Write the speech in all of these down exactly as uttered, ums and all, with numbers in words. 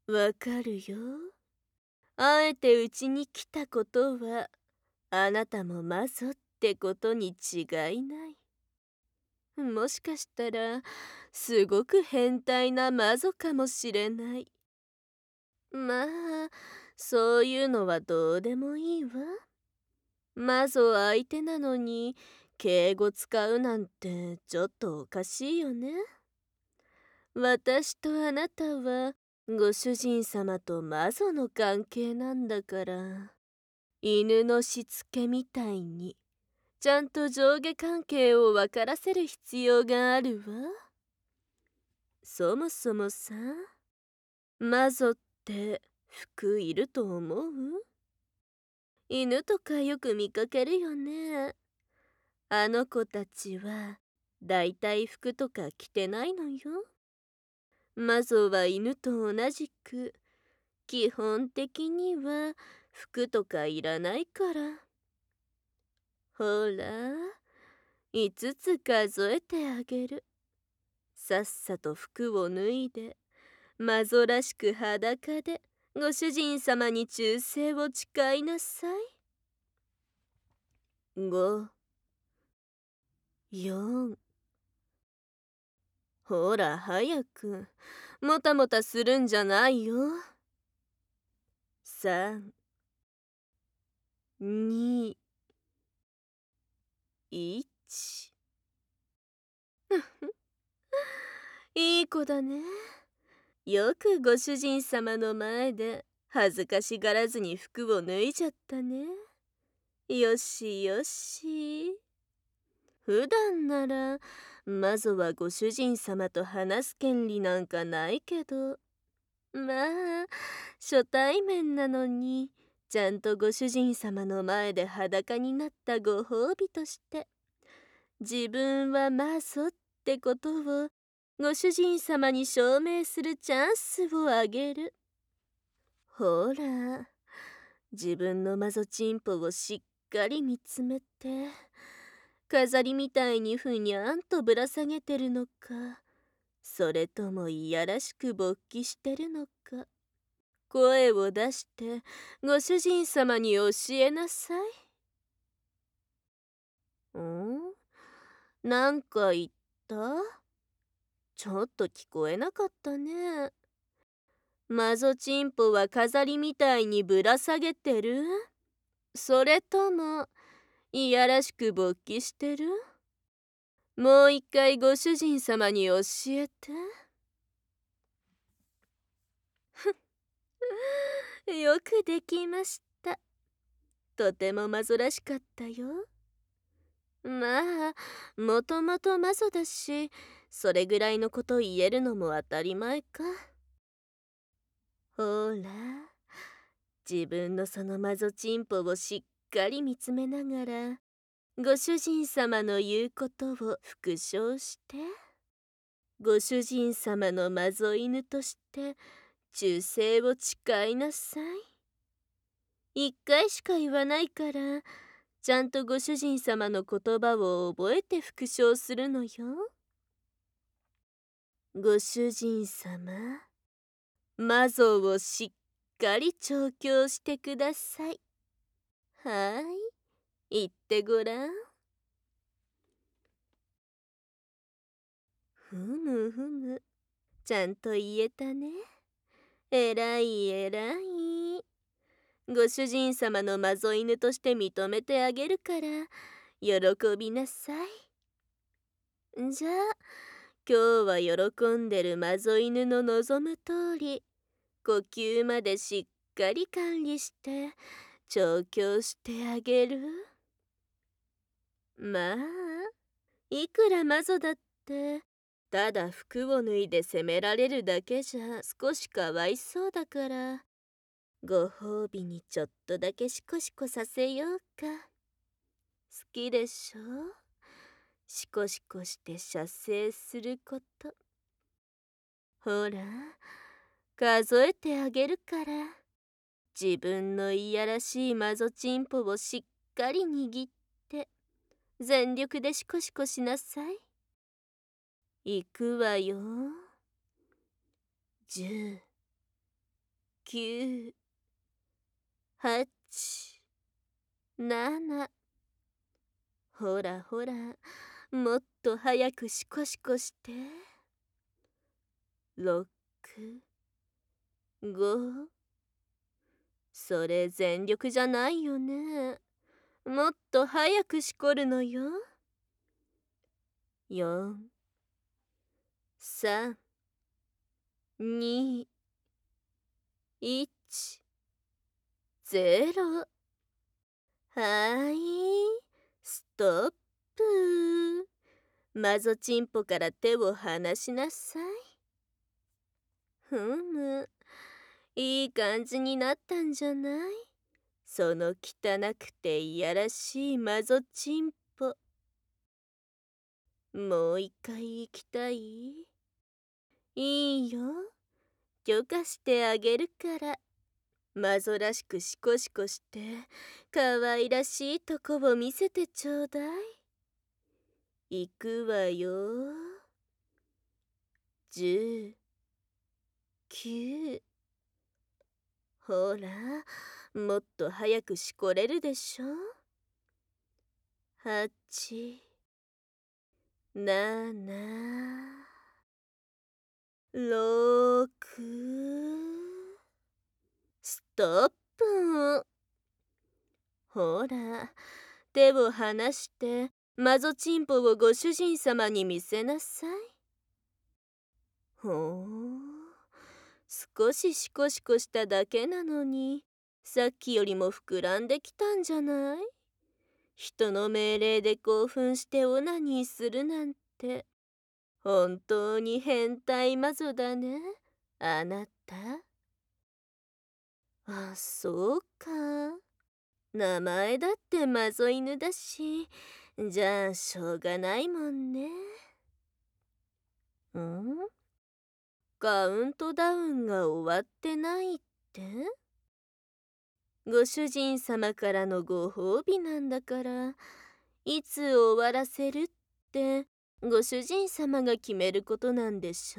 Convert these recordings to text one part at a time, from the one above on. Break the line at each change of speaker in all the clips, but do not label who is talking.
わかるよ。あえてうちに来たことは、あなたも魔女ってことに違いない。もしかしたら、すごく変態な魔女かもしれない。まあ、そういうのはどうでもいいわ。魔女相手なのに、敬語使うなんてちょっとおかしいよね。私とあなたは、ご主人様と魔女の関係なんだから、犬のしつけみたいに、ちゃんと上下関係を分からせる必要があるわ。そもそもさ、魔女って服いると思う？犬とかよく見かけるよね。あの子たちは、だいたい服とか着てないのよ。魔女は犬と同じく、基本的には服とかいらないから。ほら、いつつ数えてあげる。さっさと服を脱いで、魔女らしく裸でご主人様に忠誠を誓いなさい。ご、よん、ほら早く、もたもたするんじゃないよ。さん、に、いち。いい子だね。よくご主人様の前で恥ずかしがらずに服を脱いじゃったね。よしよし。普段なら魔女はご主人様と話す権利なんかないけど、まあ初対面なのにちゃんとご主人様の前で裸になったご褒美として、自分は魔女ってことをご主人様に証明するチャンスをあげる。ほら、自分の魔女チンポをしっかり見つめて、飾りみたいにふにゃんとぶら下げてるのか、それともいやらしく勃起してるのか、声を出してご主人様に教えなさい。ん？なんか言った？ちょっと聞こえなかったね。魔女チンポは飾りみたいにぶら下げてる？それともいやらしく勃起してる？もう一回ご主人様に教えて。よくできました。とても魔女らしかったよ。まあ、もともと魔女だし、それぐらいのこと言えるのも当たり前か。ほら、自分のその魔女チンポをしっかり見つめながら、ご主人様の言うことを復唱して、ご主人様の魔女犬として忠誠を誓いなさい。一回しか言わないから、ちゃんとご主人様の言葉を覚えて復唱するのよ。ご主人様、魔女をしっかり調教してください。はい、言ってごらん。ふむふむ、ちゃんと言えたね。えらいえらい。ご主人様の魔女犬として認めてあげるから喜びなさい。じゃあ今日は喜んでる魔女犬の望む通り、呼吸までしっかり管理して調教してあげる。まあ、いくら魔女だってただ服を脱いで責められるだけじゃ少しかわいそうだから、ご褒美にちょっとだけシコシコさせようか。好きでしょ？シコシコして射精すること。ほら、数えてあげるから、自分のいやらしい魔女チンポをしっかり握って、全力でシコシコしなさい。いくわよ。じゅう、 きゅう、はち、なな。ほらほら、もっと早くシコシコして。ろく、ご。それ全力じゃないよね。もっと早くしこるのよ。よん、さん、に、いち、ゼロ。はい、ストップ。マゾチンポから手を離しなさい。ふむ、いい感じになったんじゃない？その汚くていやらしいマゾチンポ。もう一回行きたい？いいよ。許可してあげるから。マゾらしくシコシコして可愛らしいとこを見せてちょうだい。行くわよ。じゅう、きゅう。ほら、もっと早くしこれるでしょ。はち、なな、ろく。ストップ。ほら、手を離してマゾチンポをご主人様に見せなさい。ほう、少しシコシコしただけなのに、さっきよりも膨らんできたんじゃない？人の命令で興奮してオナニーするなんて、本当に変態マゾだね、あなた。あ、そうか。名前だってマゾ犬だし、じゃあしょうがないもんね。ん？カウントダウンが終わってないって？ご主人様からのご褒美なんだから、いつ終わらせるってご主人様が決めることなんでしょ。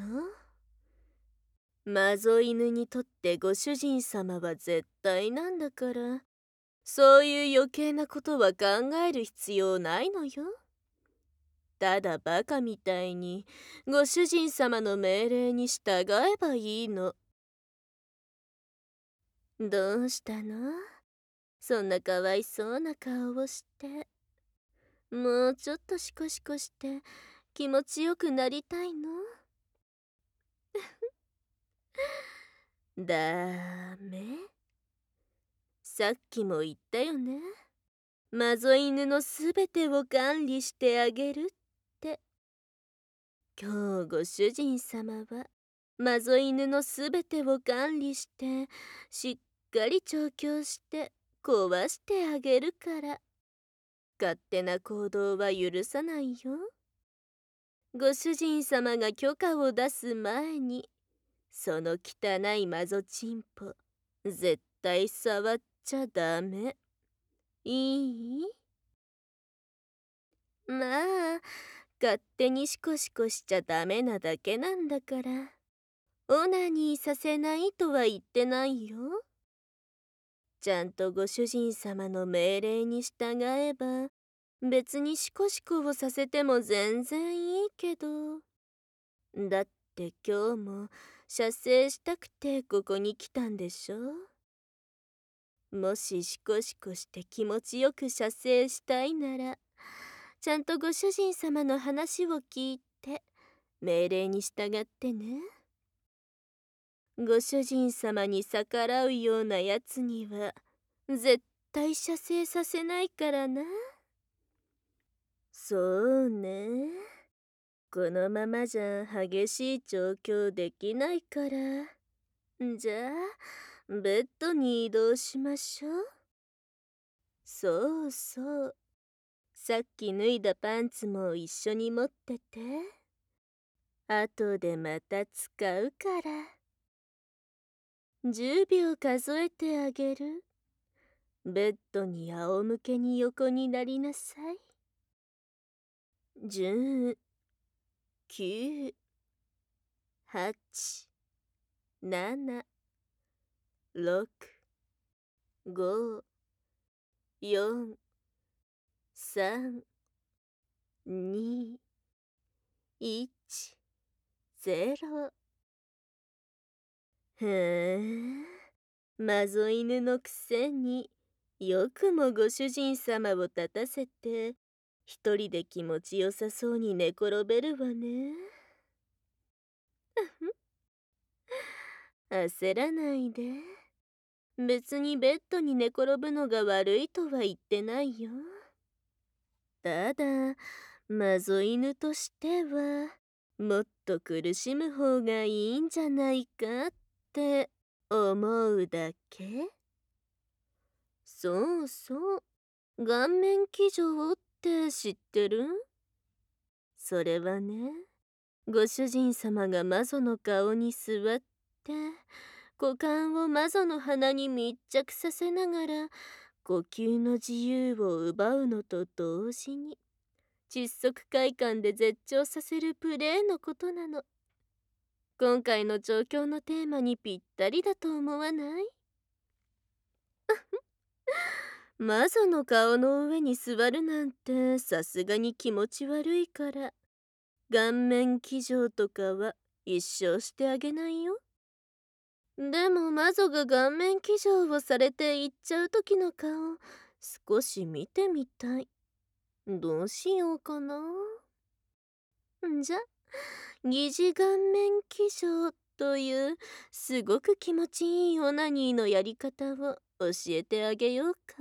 マゾ犬にとってご主人様は絶対なんだから、そういう余計なことは考える必要ないのよ。ただバカみたいにご主人様の命令に従えばいいの。どうしたの？そんなかわいそうな顔をして。もうちょっとシコシコして気持ちよくなりたいの？ダメ。さっきも言ったよね。マゾ犬のすべてを管理してあげるって。今日ご主人様はマゾ犬のすべてを管理してしっかり調教して壊してあげるから、勝手な行動は許さないよ。ご主人様が許可を出す前に、その汚いマゾチンポ絶対触っちゃダメ。いい？まあ、勝手にシコシコしちゃダメなだけなんだから。オナニーさせないとは言ってないよ。ちゃんとご主人様の命令に従えば、別にシコシコをさせても全然いいけど。だって今日も射精したくてここに来たんでしょ。もしシコシコして気持ちよく射精したいなら、ちゃんとご主人様の話を聞いて命令に従ってね。ご主人様に逆らうようなやつには絶対射精させないからな。そうね。このままじゃ激しい調教できないから。じゃあベッドに移動しましょう。そうそう。さっき脱いだパンツも一緒に持ってて。後でまた使うから。じゅうびょう数えてあげる。ベッドに仰向けに横になりなさい。じゅう、きゅう、はち、なな、 ろく、ご、よん、さん、に、いち、ゼロ。へえ、マゾ犬のくせによくもご主人様を立たせて一人で気持ちよさそうに寝転べるわね。焦らないで。別にベッドに寝転ぶのが悪いとは言ってないよ。ただ、マゾ犬としてはもっと苦しむ方がいいんじゃないかって思うだけ。そうそう、顔面騎乗って知ってる？それはね、ご主人様が魔女の顔に座って股間を魔女の鼻に密着させながら呼吸の自由を奪うのと同時に窒息快感で絶頂させるプレーのことなの。今回の状況のテーマにぴったりだと思わない？魔女の顔の上に座るなんてさすがに気持ち悪いから顔面騎乗とかは一生してあげないよ。でも魔女が顔面騎乗をされていっちゃう時の顔少し見てみたい。どうしようかな。んじゃ疑似顔面騎乗というすごく気持ちいいオナニーのやり方を教えてあげようか。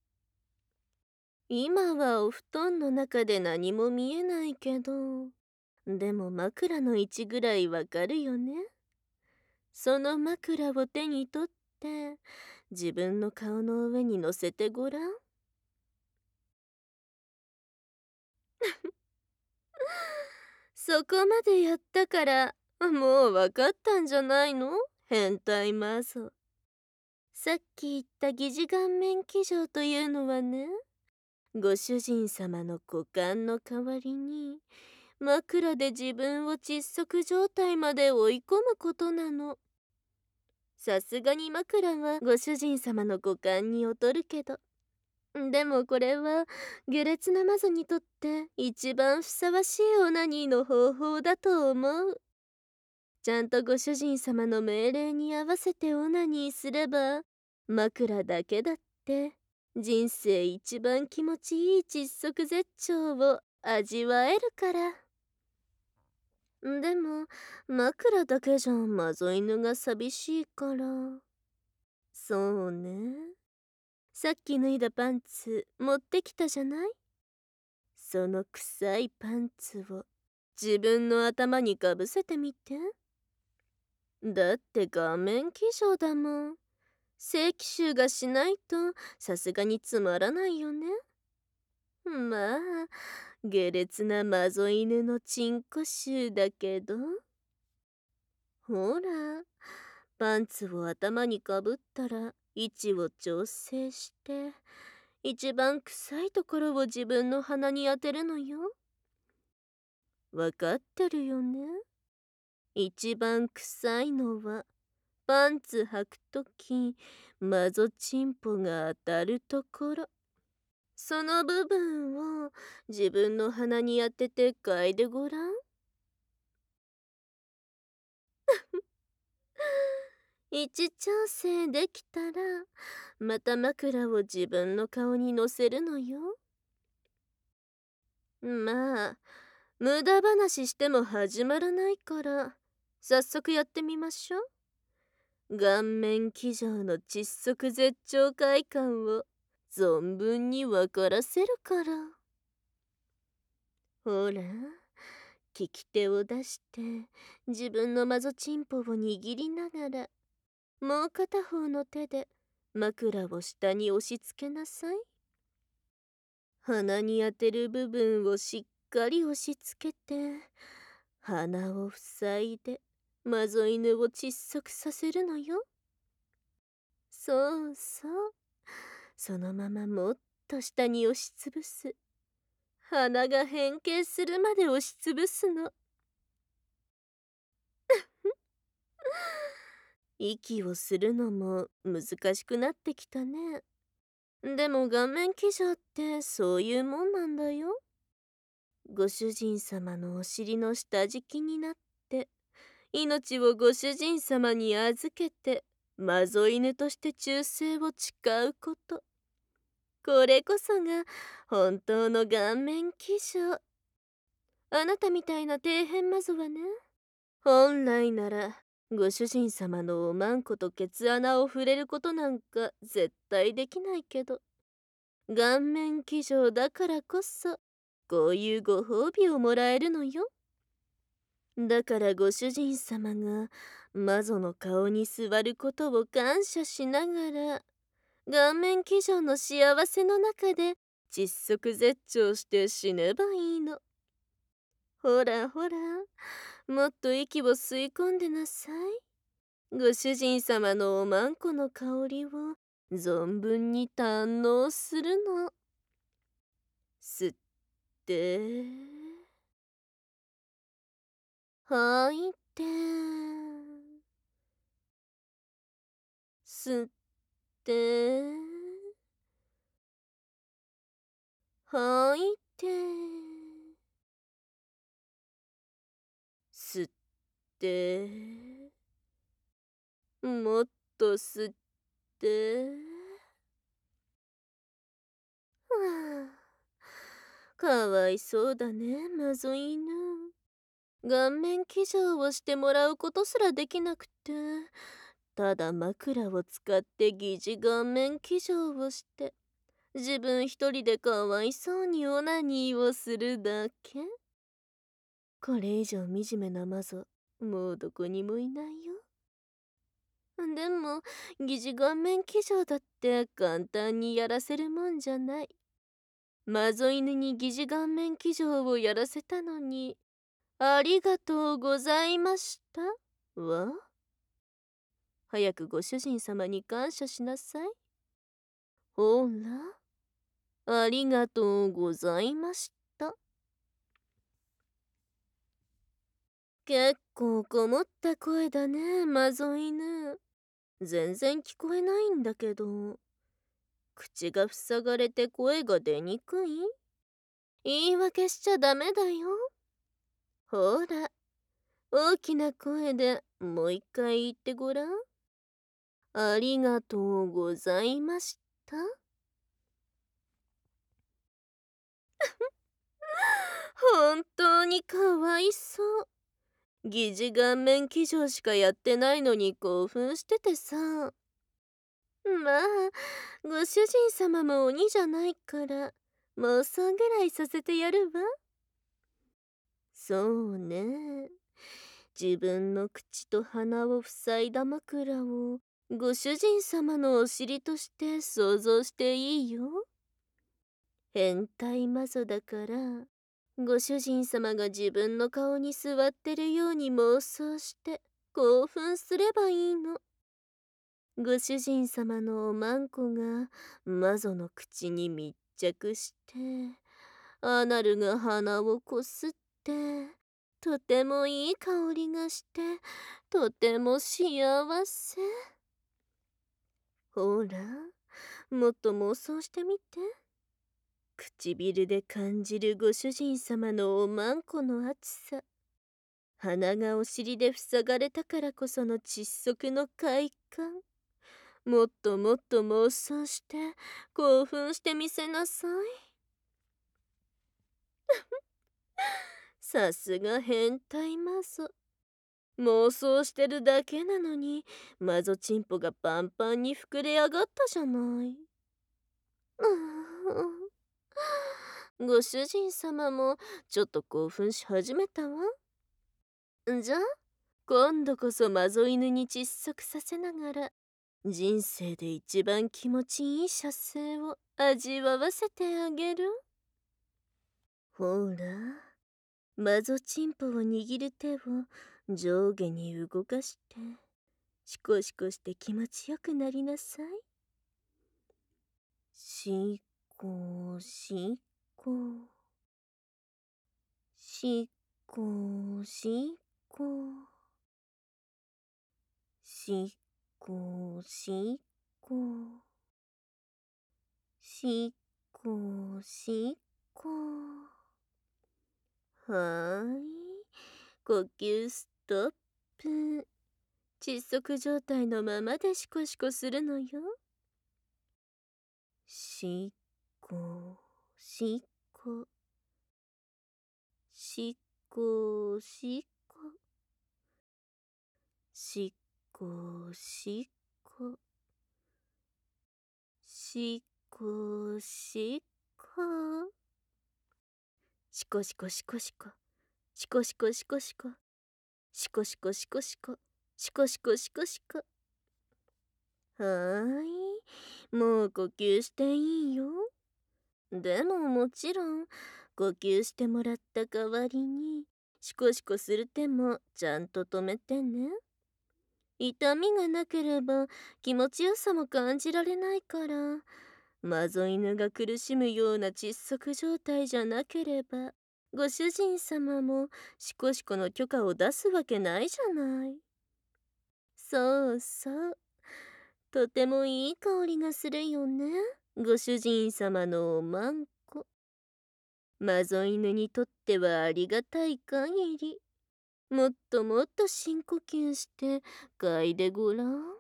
今はお布団の中で何も見えないけど、でも枕の位置ぐらいわかるよね。その枕を手に取って自分の顔の上に乗せてごらん。そこまでやったからもうわかったんじゃないの？変態魔女。さっき言った疑似顔面騎乗というのはね、ご主人様の股間の代わりに枕で自分を窒息状態まで追い込むことなの。さすがに枕はご主人様の股間に劣るけど、でもこれは下劣な魔女にとって一番ふさわしいオナニーの方法だと思う。ちゃんとご主人様の命令に合わせてオナニーすれば枕だけだって人生一番気持ちいい窒息絶頂を味わえるから。でも枕だけじゃマゾ犬が寂しいから。そうね、さっき脱いだパンツ持ってきたじゃない。その臭いパンツを自分の頭にかぶせてみて。だって顔面騎乗だもん。正規臭がしないとさすがにつまらないよね。まあ下劣なマゾ犬のチンコ臭だけど。ほら、パンツを頭にかぶったら位置を調整して一番臭いところを自分の鼻に当てるのよ。わかってるよね。一番臭いのはパンツ履くときマゾチンポが当たるところ。その部分を自分の鼻に当てて嗅いでごらん。位置調整できたらまた枕を自分の顔に乗せるのよ。まあ無駄話しても始まらないから早速やってみましょう。顔面騎乗の窒息絶頂快感を存分に分からせるから。ほら、利き手を出して自分のマゾチンポを握りながらもう片方の手で枕を下に押し付けなさい。鼻に当てる部分をしっかり押し付けて鼻を塞いでマゾ犬を窒息させるのよ。そうそう、そのままもっと下に押しつぶす。鼻が変形するまで押しつぶすの。 息をするのも難しくなってきたね。でも顔面騎乗ってそういうもんなんだよ。ご主人様のお尻の下敷きになって、命をご主人様に預けて、マゾ犬として忠誠を誓うこと。これこそが本当の顔面騎乗。あなたみたいな底辺マゾはね、本来ならご主人様のおまんことケツ穴を触れることなんか絶対できないけど、顔面騎乗だからこそこういうご褒美をもらえるのよ。だからご主人様が魔女の顔に座ることを感謝しながら、顔面騎乗の幸せの中で窒息絶頂して死ねばいいの。ほらほら、もっと息を吸い込んでなさい。ご主人様のおまんこの香りを存分に堪能するの。吸って、吐いて、吸って、吐いて、吸って、もっと吸って。はあ、かわいそうだね、マゾ犬。顔面騎乗をしてもらうことすらできなくて、ただ枕を使って疑似顔面騎乗をして、自分一人でかわいそうにオナニーをするだけ。これ以上惨めなマゾ、もうどこにもいないよ。でも、疑似顔面騎乗だって簡単にやらせるもんじゃない。マゾ犬に疑似顔面騎乗をやらせたのに、ありがとうございましたわ。早くご主人様に感謝しなさい。ほら、ありがとうございました。結構こもった声だね、マゾ犬。全然聞こえないんだけど。口が塞がれて声が出にくい？言い訳しちゃダメだよ。ほら、大きな声でもう一回言ってごらん。ありがとうございました。本当にかわいそう。疑似顔面騎乗しかやってないのに興奮しててさ。まあ、ご主人様も鬼じゃないから、妄想ぐらいさせてやるわ。そうね。自分の口と鼻を塞いだ枕をご主人様のお尻として想像していいよ。変態マゾだから、ご主人様が自分の顔に座ってるように妄想して興奮すればいいの。ご主人様のおまんこがマゾの口に密着して、アナルが鼻をこすって、とてもいい香りがして、とても幸せ。ほら、もっと妄想してみて。唇で感じるご主人様のおまんこの熱さ。鼻がお尻で塞がれたからこその窒息の快感。もっともっと妄想して興奮してみせなさい。さすが変態マゾ。妄想してるだけなのにマゾチンポがパンパンに膨れ上がったじゃない。ご主人様もちょっと興奮し始めたわ。じゃあ今度こそマゾ犬に窒息させながら人生で一番気持ちいい射精を味わわせてあげる。ほら、マゾチンポを握る手を上下に動かしてシコシコして気持ちよくなりなさい。しこしこしこしこしこしっこ。しっこしっこ。はーい。呼吸ストップ。窒息状態のままでシコシコするのよ。しっこしっこ。しっこしっこ。しっこしっこ。しっこしっこ。しこしこしこしこ。しこしこしこしこ。しこしこしこしこ。しこしこしこしこ。はーい。もう呼吸していいよ。でももちろん、呼吸してもらった代わりに、シコシコする手もちゃんと止めてね。痛みがなければ気持ちよさも感じられないから、マゾ犬が苦しむような窒息状態じゃなければ、ご主人様もシコシコの許可を出すわけないじゃない。そうそう。とてもいい香りがするよね。ご主人様のおまんこ。マゾ犬にとってはありがたい限り。もっともっと深呼吸して嗅いでごらん。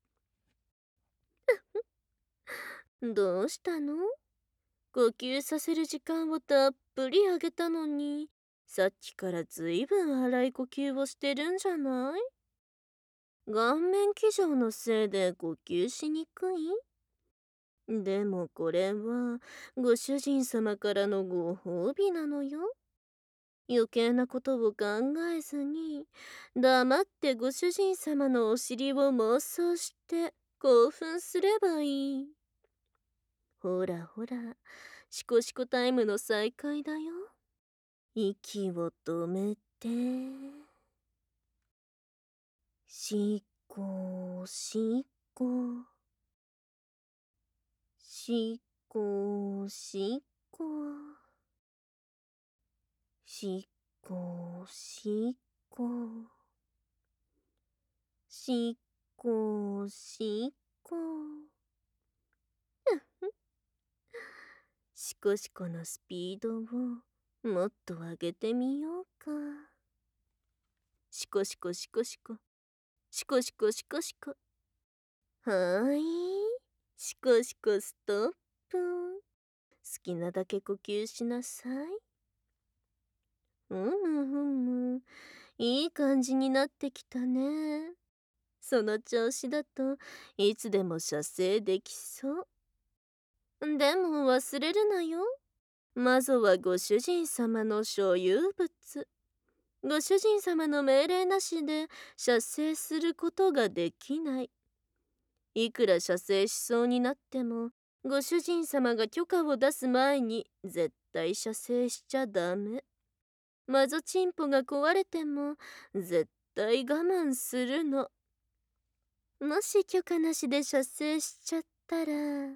どうしたの？呼吸させる時間をたっぷりあげたのに、さっきからずいぶん荒い呼吸をしてるんじゃない？顔面騎乗のせいで呼吸しにくい？でもこれはご主人様からのご褒美なのよ。余計なことを考えずに黙ってご主人様のお尻を妄想して興奮すればいい。ほらほら、シコシコタイムの再開だよ。息を止めて、しっこしっこ。しっこしっこ。しっこしっこ。しっこしっこ。しこしこのスピードをもっと上げてみようか。しこしこしこしこ。しこしこしこしこ。はーい。しこしこストップ。好きなだけ呼吸しなさい。うむふむ。いい感じになってきたね。その調子だといつでも射精できそう。でも忘れるなよ。マゾはご主人様の所有物。ご主人様の命令なしで射精することができない。いくら射精しそうになっても、ご主人様が許可を出す前に絶対射精しちゃダメ。マゾチンポが壊れても絶対我慢するの。もし許可なしで射精しちゃったら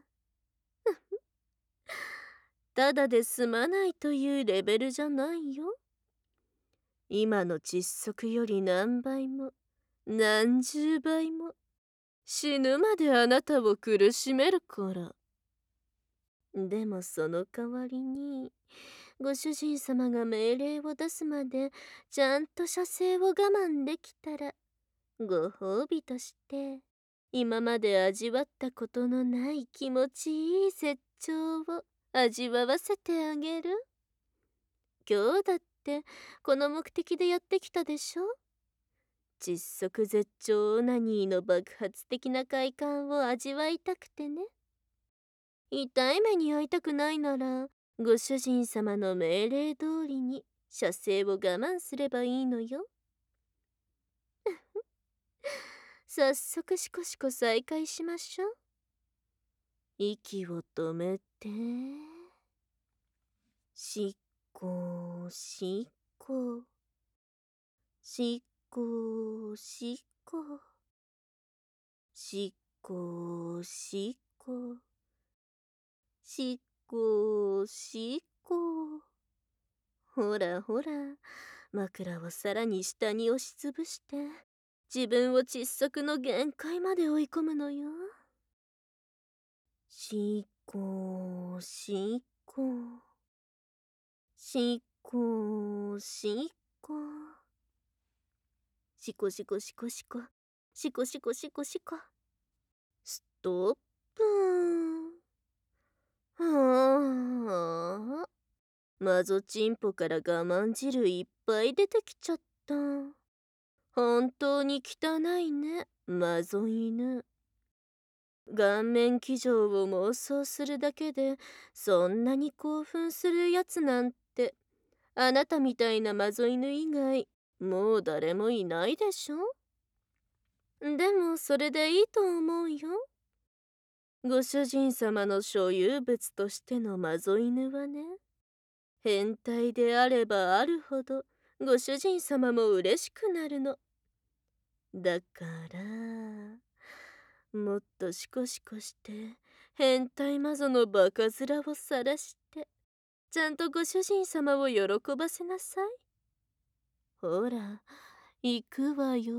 ただで済まないというレベルじゃないよ。今の窒息より何倍も何十倍も死ぬまであなたを苦しめるから。でもその代わりにご主人様が命令を出すまでちゃんと射精を我慢できたら、ご褒美として今まで味わったことのない気持ちいい絶頂を味わわせてあげる。今日だってこの目的でやってきたでしょ。窒息絶頂オナニーの爆発的な快感を味わいたくてね。痛い目に遭いたくないならご主人様の命令通りに射精を我慢すればいいのよ。早速シコシコ再開しましょう。息を止めて、しっこしっこ。しっこしっこ。しっこしっこ。しっこしっこ。ほらほら、枕をさらに下に押しつぶして自分を窒息の限界まで追い込むのよ。しこしこしこしこしこしこしこしこしこしこしこしこストップー。はあ、マゾチンポから我慢汁いっぱい出てきちゃった。本当に汚いね、マゾ犬。顔面騎乗を妄想するだけでそんなに興奮するやつなんて、あなたみたいなマゾ犬以外もう誰もいないでしょ。でもそれでいいと思うよ。ご主人様の所有物としてのマゾ犬はね、変態であればあるほどご主人様も嬉しくなるの。だからもっとシコシコして変態マゾのバカ面をさらしてちゃんとご主人様を喜ばせなさい。ほら行くわよ。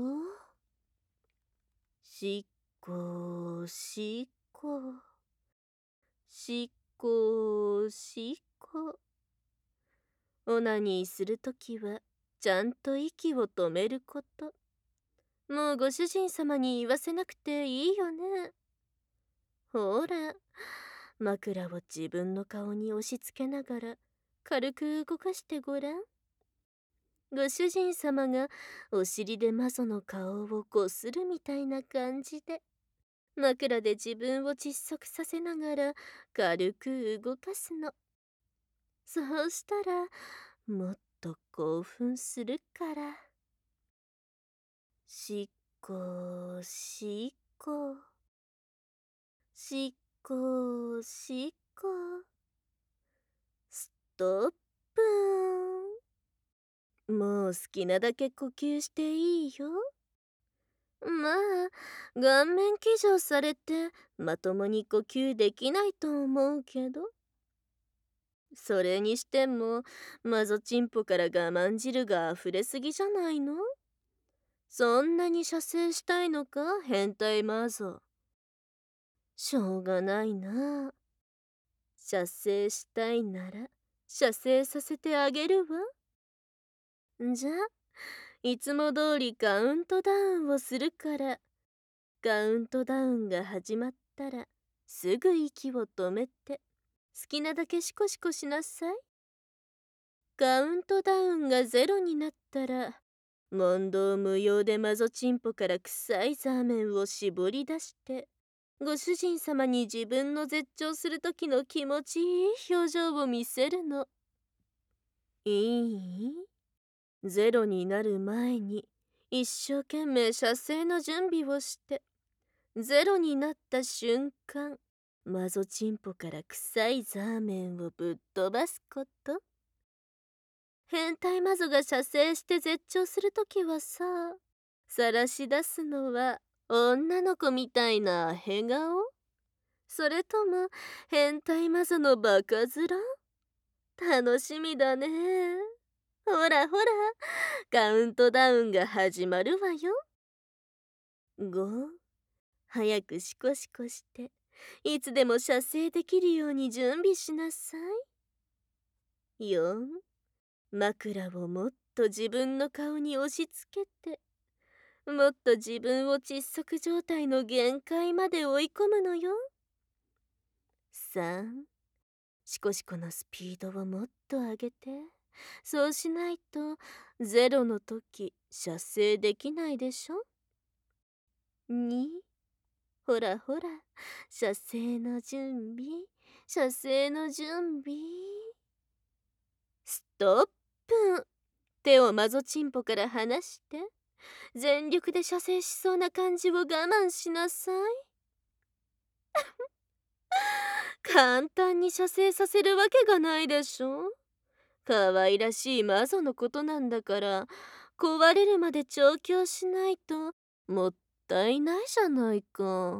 しっこしっこしっこしっこ。オナニーするときはちゃんと息を止めること。もうご主人様に言わせなくていいよね。ほら、枕を自分の顔に押し付けながら軽く動かしてごらん。ご主人様がお尻でマゾの顔をこするみたいな感じで、枕で自分を窒息させながら軽く動かすの。そうしたらもっと興奮するから。しっこしっこしっこしっこストップーン。もう好きなだけ呼吸していいよ。まあ顔面騎乗されてまともに呼吸できないと思うけど、それにしてもマゾチンポから我慢汁が溢れすぎじゃないの。そんなに射精したいのか変態マゾ。しょうがないな。射精したいなら射精させてあげるわ。じゃあいつも通りカウントダウンをするから、カウントダウンが始まったらすぐ息を止めて好きなだけシコシコしなさい。カウントダウンがゼロになったら問答無用でマゾチンポから臭いザーメンを絞り出してご主人様に自分の絶頂する時の気持ちいい表情を見せるの。いい？ゼロになる前に一生懸命射精の準備をして、ゼロになった瞬間マゾチンポから臭いザーメンをぶっ飛ばすこと。変態マゾが射精して絶頂するときはさ、晒し出すのは女の子みたいな変顔？それとも変態マゾのバカ面？楽しみだね。ほらほら、カウントダウンが始まるわよ。ご、早くシコシコしていつでも射精できるように準備しなさい。よん、枕をもっと自分の顔に押し付けて、もっと自分を窒息状態の限界まで追い込むのよ。さん、シコシコのスピードをもっと上げて。そうしないとゼロの時射精できないでしょ。に、ほらほら、射精の準備、射精の準備。ストップ。手をマゾチンポから離して全力で射精しそうな感じを我慢しなさい。簡単に射精させるわけがないでしょ。可愛らしいマゾのことなんだから、壊れるまで調教しないともったいないじゃないか。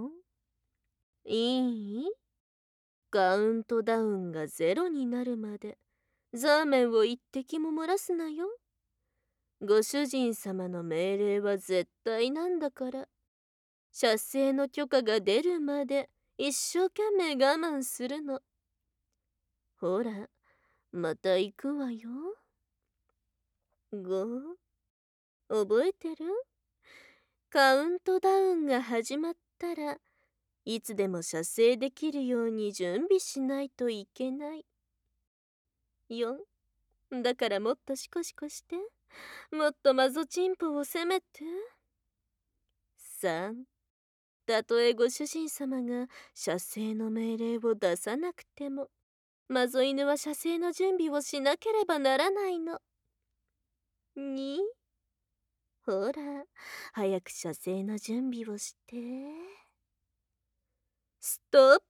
いい？カウントダウンがゼロになるまでザーメンを一滴も漏らすなよ。 ご主人様の命令は絶対なんだから、射精の許可が出るまで一生懸命我慢するの。ほら、また行くわよ。ご、覚えてる？カウントダウンが始まったらいつでも射精できるように準備しないといけない。よん、だからもっとシコシコして、もっとマゾチンポを責めて。さん、たとえご主人様が射精の命令を出さなくても、マゾ犬は射精の準備をしなければならないの。に、ほら、早く射精の準備をして。ストップ。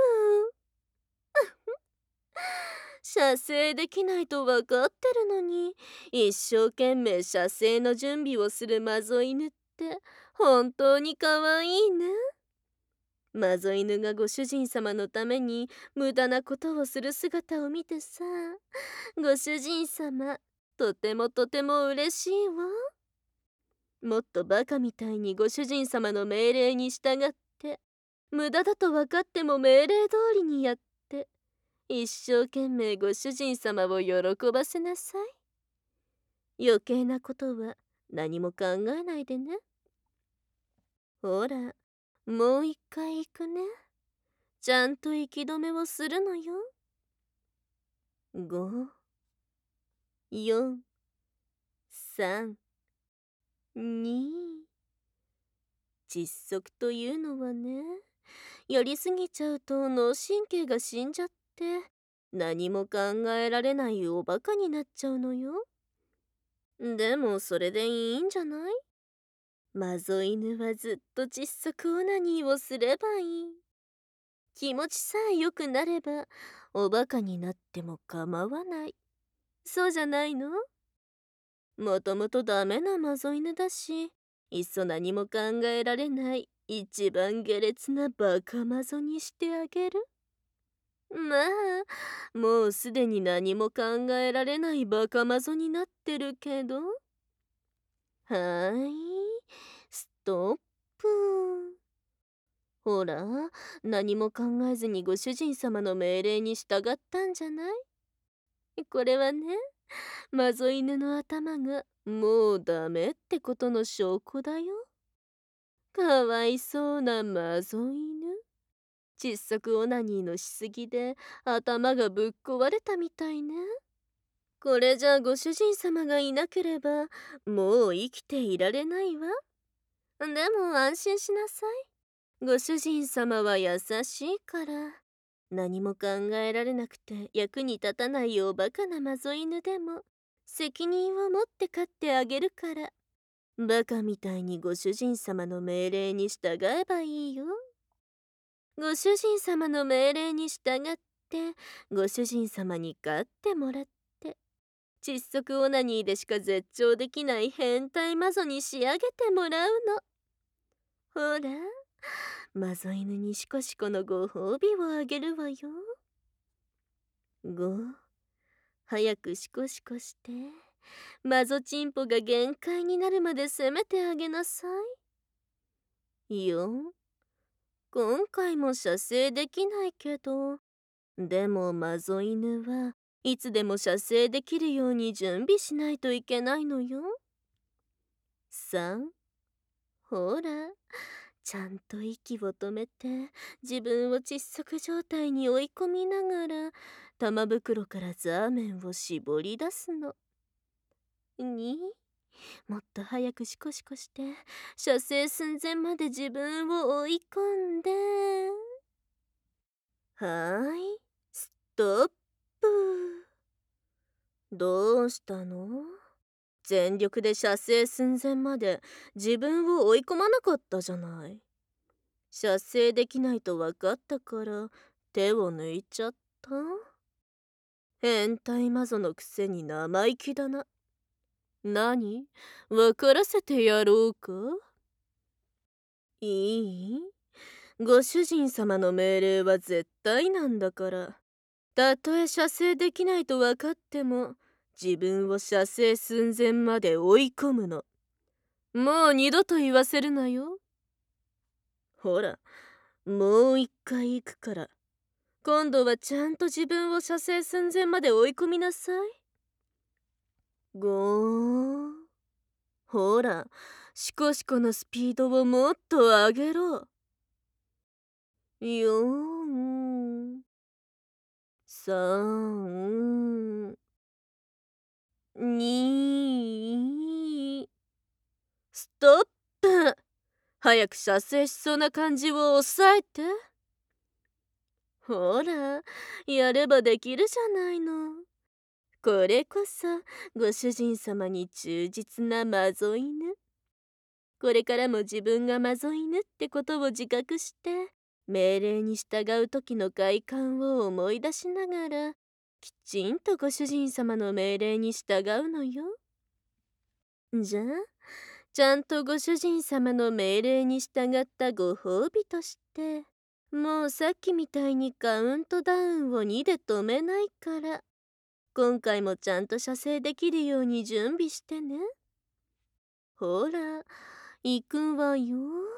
射精できないと分かってるのに、一生懸命射精の準備をするマゾ犬って本当に可愛いね。マゾ犬がご主人様のために無駄なことをする姿を見てさ、ご主人様、とてもとても嬉しいわ。もっとバカみたいにご主人様の命令に従って、無駄だと分かっても命令通りにやって、一生懸命ご主人様を喜ばせなさい。余計なことは何も考えないでね。ほら、もう一回行くね。ちゃんと息止めをするのよ。ご、よん、さん、に。窒息というのはね、やりすぎちゃうと脳神経が死んじゃって、何も考えられないおバカになっちゃうのよ。でもそれでいいんじゃない？マゾ犬はずっと窒息オナニーをすればいい。気持ちさえ良くなれば、おバカになっても構わない。そうじゃないの？もともとダメなマゾ犬だし、いっそ何も考えられない一番下劣なバカマゾにしてあげる。まあ、もうすでに何も考えられないバカマゾになってるけど。はーい、ストップ。ほら、何も考えずにご主人様の命令に従ったんじゃない？これはね、マゾ犬の頭がもうダメってことの証拠だよ。かわいそうなマゾ犬。窒息オナニーのしすぎで頭がぶっ壊れたみたいね。これじゃご主人様がいなければもう生きていられないわ。でも安心しなさい。ご主人様は優しいから。何も考えられなくて役に立たないおバカなマゾ犬でも責任を持って飼ってあげるから。バカみたいにご主人様の命令に従えばいいよ。ご主人様の命令に従ってご主人様に飼ってもらって、窒息オナニーでしか絶頂できない変態マゾに仕上げてもらうの。ほら、マゾ犬にシコシコのご褒美をあげるわよ。ご、早くシコシコして、マゾチンポが限界になるまで攻めてあげなさい。よん、今回も射精できないけど、でもマゾ犬はいつでも射精できるように準備しないといけないのよ。さん、ほら、ちゃんと息を止めて自分を窒息状態に追い込みながら玉袋からザーメンを絞り出すの。に、もっと早くシコシコして射精寸前まで自分を追い込んで。はーい、ストップ。どうしたの？全力で射精寸前まで自分を追い込まなかったじゃない。射精できないと分かったから手を抜いちゃった。変態マゾのくせに生意気だな。何？分からせてやろうか？いい？ご主人様の命令は絶対なんだから。たとえ射精できないと分かっても自分を射精寸前まで追い込むの。もう二度と言わせるなよ。ほら、もう一回行くから。今度はちゃんと自分を射精寸前まで追い込みなさい。ごーん。ほら、シコシコのスピードをもっと上げろ。よーん。さん。に。ストップ。早く射精しそうな感じを抑えて。ほら、やればできるじゃないの。これこそご主人様に忠実なマゾ犬。これからも自分がマゾ犬ってことを自覚して命令に従う時の快感を思い出しながらきちんとご主人様の命令に従うのよ。じゃあちゃんとご主人様の命令に従ったご褒美としてもうさっきみたいにカウントダウンをにで止めないから今回もちゃんと射精できるように準備してね。ほら、行くわよ。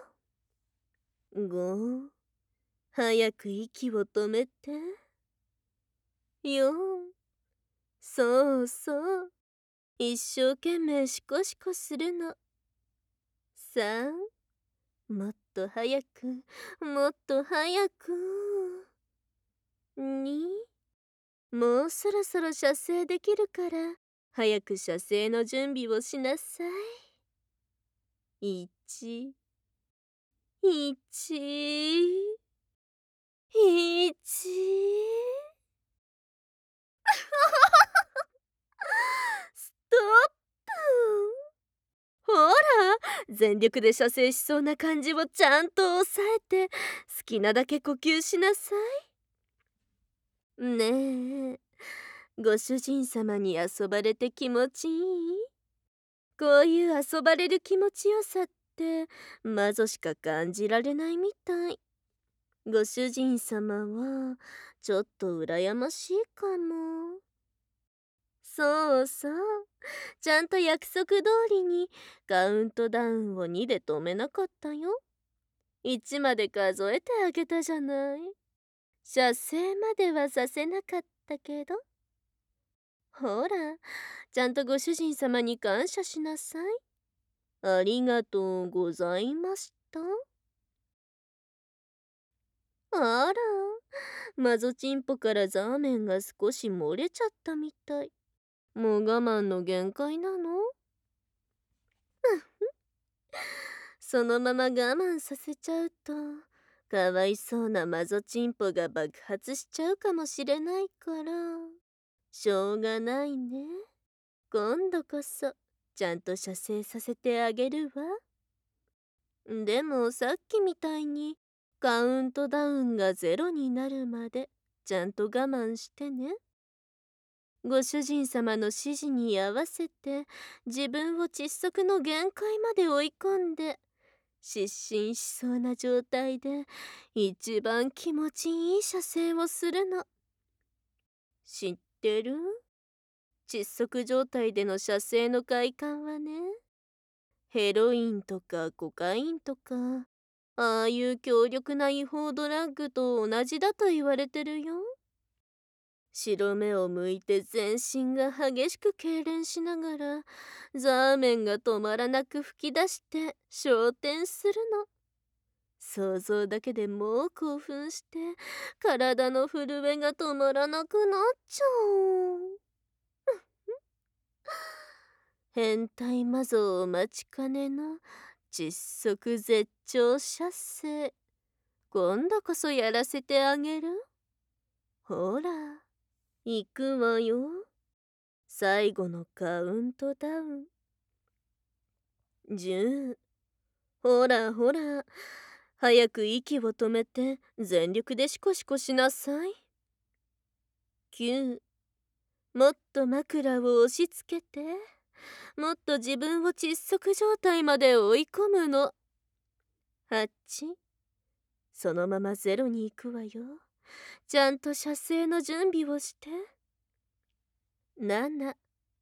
ご、早く息を止めて。よん、そうそう。一生懸命シコシコするの。さん、もっと早く、もっと早く。に、もうそろそろ射精できるから、早く射精の準備をしなさい。いち、いち、いち。ストップ。ほら、全力で射精しそうな感じをちゃんと抑えて好きなだけ呼吸しなさい。ねえ、ご主人様に遊ばれて気持ちいい？こういう遊ばれる気持ちよさってマゾしか感じられないみたい。ご主人様はちょっと羨ましいかも。そうそう、ちゃんと約束通りにカウントダウンをにで止めなかったよ。いちまで数えてあげたじゃない。射精まではさせなかったけど。ほら、ちゃんとご主人様に感謝しなさい。ありがとうございました。あら、マゾチンポからザーメンが少し漏れちゃったみたい。もう我慢の限界なの？そのまま我慢させちゃうと、かわいそうなマゾチンポが爆発しちゃうかもしれないから、しょうがないね。今度こそ、ちゃんと射精させてあげるわ。でもさっきみたいに、カウントダウンがゼロになるまで、ちゃんと我慢してね。ご主人様の指示に合わせて、自分を窒息の限界まで追い込んで、失神しそうな状態で一番気持ちいい射精をするの。知ってる？窒息状態での射精の快感はね、ヘロインとかコカインとか、ああいう強力な違法ドラッグと同じだと言われてるよ。白目を向いて全身が激しく痙攣しながらザーメンが止まらなく吹き出して昇天するの。想像だけでもう興奮して体の震えが止まらなくなっちゃう。変態魔像お待ちかねの窒息絶頂射精。今度こそやらせてあげる。ほら、行くわよ。最後のカウントダウン。じゅう。ほらほら、早く息を止めて全力でシコシコしなさい。きゅう。もっと枕を押し付けて、もっと自分を窒息状態まで追い込むの。はち。そのままゼロに行くわよ。ちゃんと射精の準備をして。なな。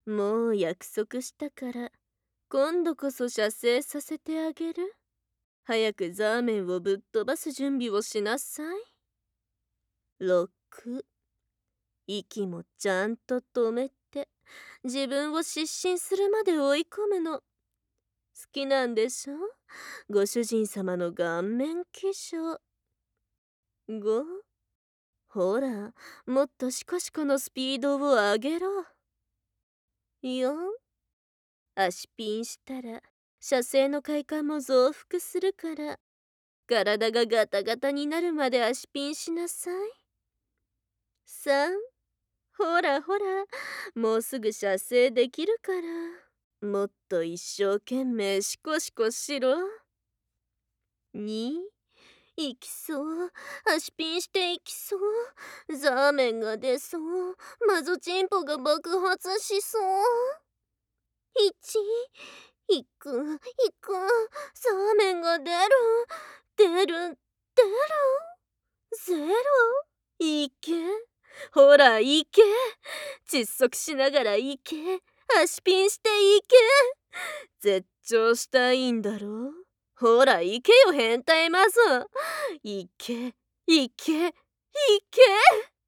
もう約束したから、今度こそ射精させてあげる。早くザーメンをぶっ飛ばす準備をしなさい。ろく、息もちゃんと止めて、自分を失神するまで追い込むの。好きなんでしょ、ご主人様の顔面騎乗。ご、ほら、もっとシコシコのスピードを上げろ。よん、足ピンしたら射精の快感も増幅するから、体がガタガタになるまで足ピンしなさい。さん、ほらほら、もうすぐ射精できるから、もっと一生懸命シコシコしろ。に、いきそう、足ピンしていきそう、ザーメンが出そう、マゾチンポが爆発しそう。いち、いくいく、ザーメンが出る出る出る、ゼロ、いけ、ほらいけ、窒息しながらいけ、足ピンしていけ、絶頂したいんだろう。ほらいけよ変態マゾ、いけいけいけ。